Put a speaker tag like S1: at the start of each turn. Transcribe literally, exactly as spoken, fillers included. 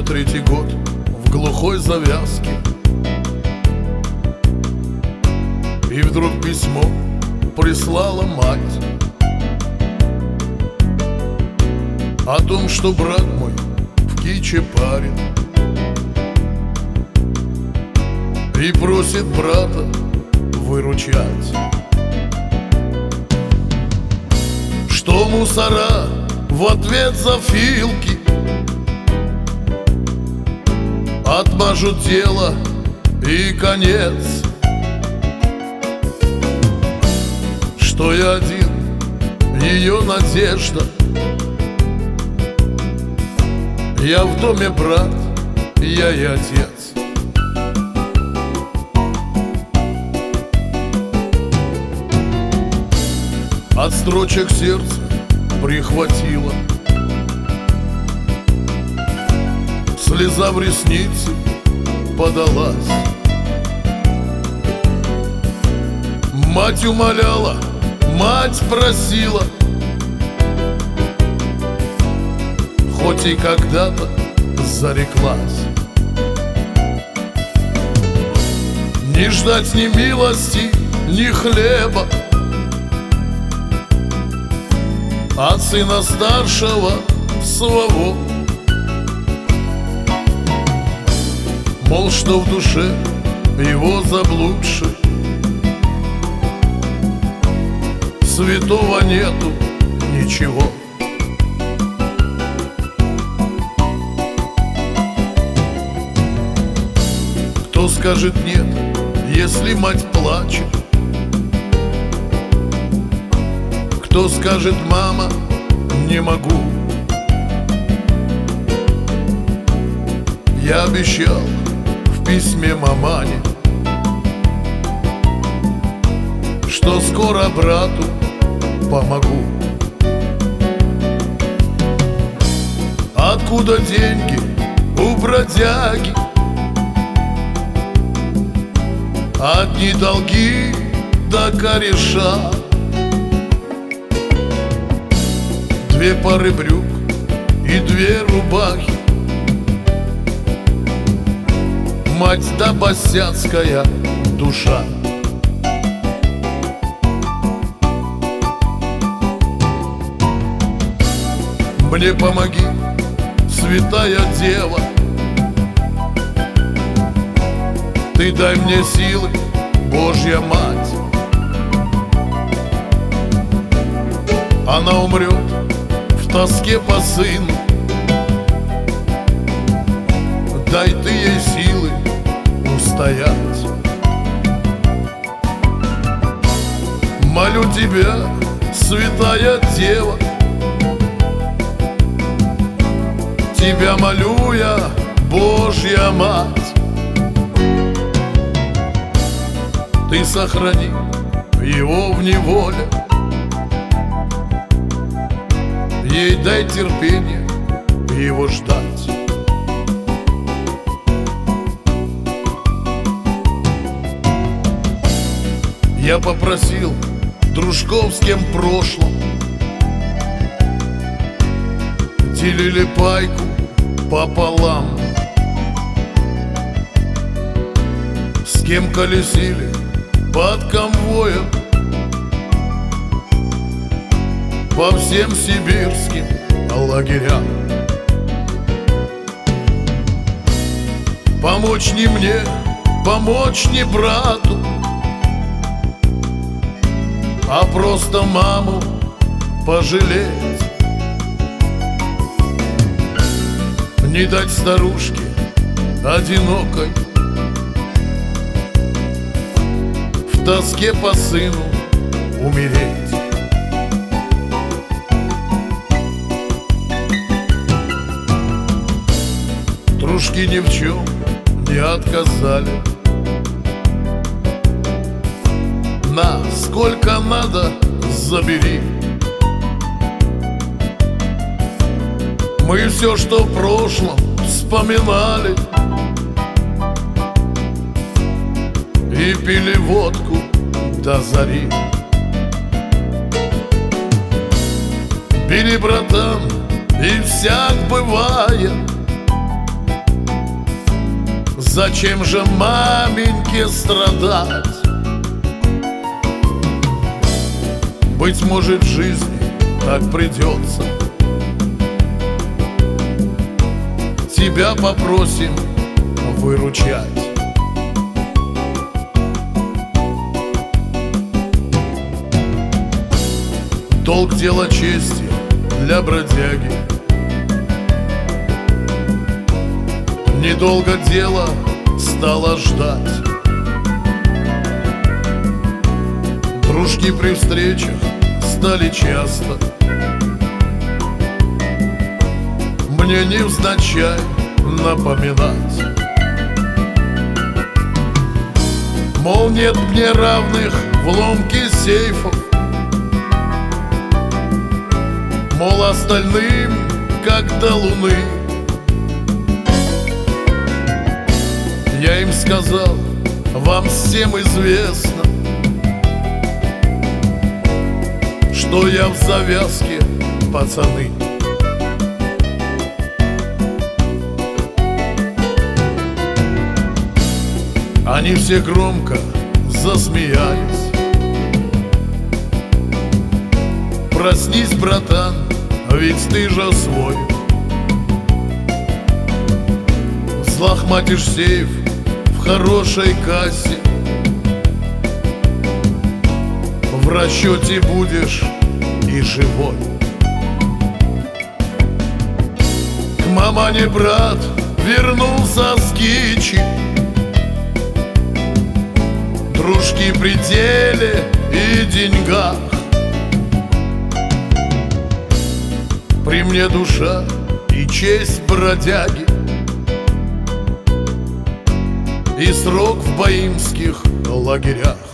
S1: третий год в глухой завязке, и вдруг письмо прислала мать о том, что брат мой в Киче парень, и просит брата выручать, что мусора в ответ за филки отмажут дело и конец, что я один, ее надежда. Я в доме брат, я и отец. От строчек сердце прихватило, слеза в ресницы подалась. Мать умоляла, мать просила, хоть и когда-то зареклась, не ждать ни милости, ни хлеба от сына старшего своего. Мол, что в душе его заблудшей святого нету ничего. Кто скажет нет, если мать плачет? Кто скажет мама, не могу? Я обещал в письме мамане, что скоро брату помогу. Откуда деньги у бродяги? Одни долги до кореша, две пары брюк и две рубахи, мать да босяцкая душа. Мне помоги, святая дева, ты дай мне силы, Божья мать. Она умрет в тоске по сыну, дай ты ей силы устоять. Молю тебя, святая дева, тебя молю я, Божья мать. Ты сохрани его в неволе, ей дай терпение его ждать. Я попросил дружков, с кем в прошлом делили пайку пополам, с кем колесили под конвоем по всем сибирским лагерям. Помочь не мне, помочь не брату, а просто маму пожалеть. Не дать старушке одинокой в тоске по сыну умереть. Дружки ни в чем не отказали. На, сколько надо, забери. Мы все, что в прошлом, вспоминали и пили водку до зари. Бери, братан, и всяк бывает, Зачем же маменьке страдать? Быть может, в жизни так придется. Тебя попросим выручать. Долг дело чести для бродяги. Недолго дело стало ждать. Дружки при встречах стали часто. Мне невзначай напоминать, мол, нет мне равных в ломке сейфов, мол, остальным как до луны. Я им сказал: вам всем известно, что я в завязке, пацаны. Они все громко засмеялись. Проснись, братан, ведь ты же свой. Взлохматишь сейф в хорошей кассе, в расчете будешь и живой. К мамане брат вернулся с кичи, дружки при деле и деньгах. При мне душа и честь бродяги, и срок в баимских лагерях.